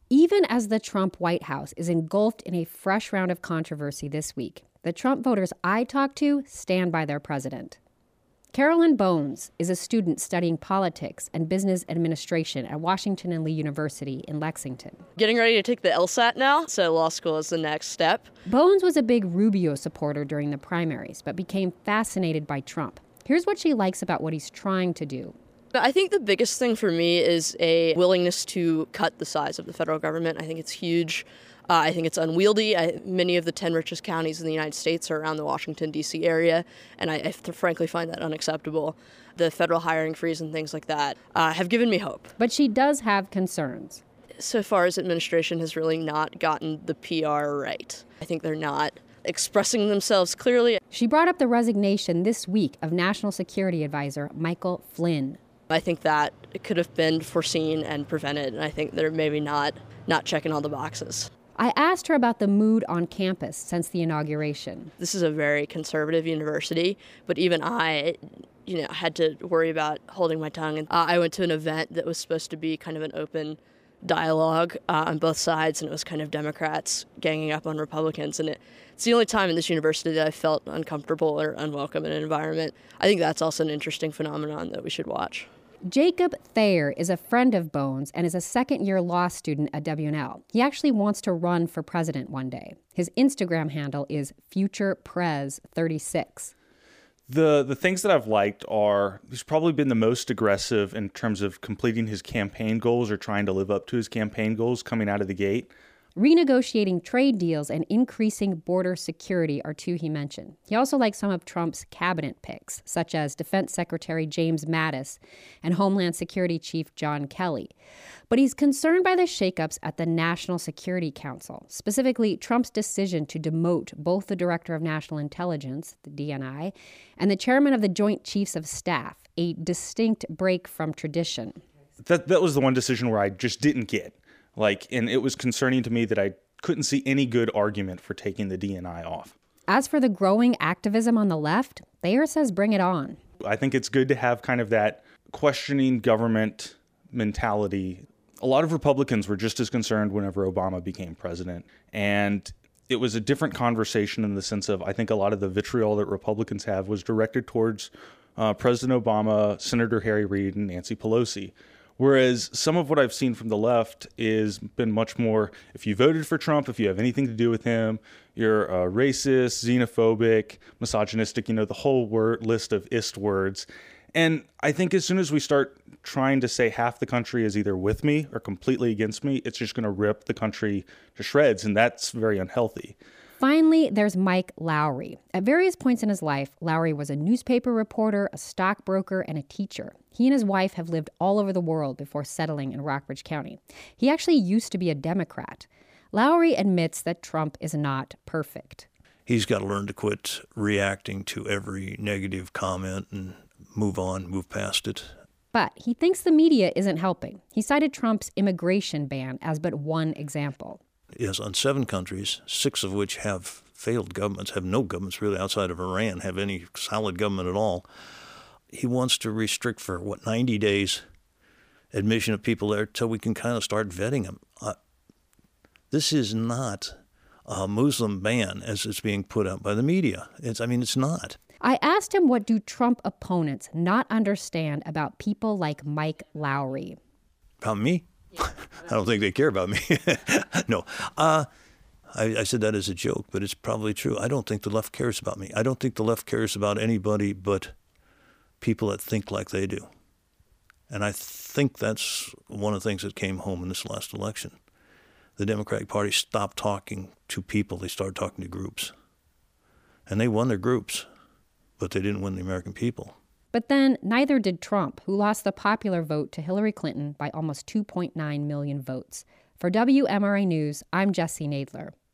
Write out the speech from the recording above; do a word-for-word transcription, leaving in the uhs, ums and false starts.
Even as the Trump White House is engulfed in a fresh round of controversy this week, the Trump voters I talked to stand by their president. Carolyn Bones is a student studying politics and business administration at Washington and Lee University in Lexington. Getting ready to take the LSAT now, so law school is the next step. Bones was a big Rubio supporter during the primaries, but became fascinated by Trump. Here's what she likes about what he's trying to do. I think the biggest thing for me is a willingness to cut the size of the federal government. I think it's huge. Uh, I think it's unwieldy. I, many of the ten richest counties in the United States are around the Washington, D C area, and I, I frankly find that unacceptable. The federal hiring freeze and things like that uh, have given me hope. But she does have concerns. So far as administration has really not gotten the P R right. I think they're not expressing themselves clearly. She brought up the resignation this week of National Security Advisor Michael Flynn. I think that it could have been foreseen and prevented, and I think they're maybe not not checking all the boxes. I asked her about the mood on campus since the inauguration. This is a very conservative university, but even I, you know, had to worry about holding my tongue. And uh, I went to an event that was supposed to be kind of an open dialogue uh, on both sides, and it was kind of Democrats ganging up on Republicans. And it, it's the only time in this university that I felt uncomfortable or unwelcome in an environment. I think that's also an interesting phenomenon that we should watch. Jacob Thayer is a friend of Bones and is a second-year law student at W and L. He actually wants to run for president one day. His Instagram handle is future prez thirty-six. The the things that I've liked are he's probably been the most aggressive in terms of completing his campaign goals or trying to live up to his campaign goals coming out of the gate. Renegotiating trade deals and increasing border security are two he mentioned. He also likes some of Trump's cabinet picks, such as Defense Secretary James Mattis and Homeland Security Chief John Kelly. But he's concerned by the shakeups at the National Security Council, specifically Trump's decision to demote both the Director of National Intelligence, the D N I, and the Chairman of the Joint Chiefs of Staff, a distinct break from tradition. That that was the one decision where I just didn't get. Like, and it was concerning to me that I couldn't see any good argument for taking the D N I off. As for the growing activism on the left, Thayer says bring it on. I think it's good to have kind of that questioning government mentality. A lot of Republicans were just as concerned whenever Obama became president. And it was a different conversation in the sense of, I think a lot of the vitriol that Republicans have was directed towards uh, President Obama, Senator Harry Reid, and Nancy Pelosi. Whereas some of what I've seen from the left is been much more, if you voted for Trump, if you have anything to do with him, you're uh, racist, xenophobic, misogynistic, you know, the whole word list of ist words. And I think as soon as we start trying to say half the country is either with me or completely against me, it's just going to rip the country to shreds, and that's very unhealthy. Finally, there's Mike Lowry. At various points in his life, Lowry was a newspaper reporter, a stockbroker, and a teacher. He and his wife have lived all over the world before settling in Rockbridge County. He actually used to be a Democrat. Lowry admits that Trump is not perfect. He's got to learn to quit reacting to every negative comment and move on, move past it. But he thinks the media isn't helping. He cited Trump's immigration ban as but one example. Yes, on seven countries, six of which have failed governments, have no governments really outside of Iran, have any solid government at all. He wants to restrict for, what, ninety days admission of people there till we can kind of start vetting them. Uh, this is not a Muslim ban as it's being put out by the media. It's, I mean, it's not. I asked him what do Trump opponents not understand about people like Mike Lowry. About me? I don't think they care about me. No. Uh, I, I said that as a joke, but it's probably true. I don't think the left cares about me. I don't think the left cares about anybody but people that think like they do. And I think that's one of the things that came home in this last election. The Democratic Party stopped talking to people. They started talking to groups. And they won their groups, but they didn't win the American people. But then neither did Trump, who lost the popular vote to Hillary Clinton by almost two point nine million votes. For W M R A News, I'm Jesse Nadler.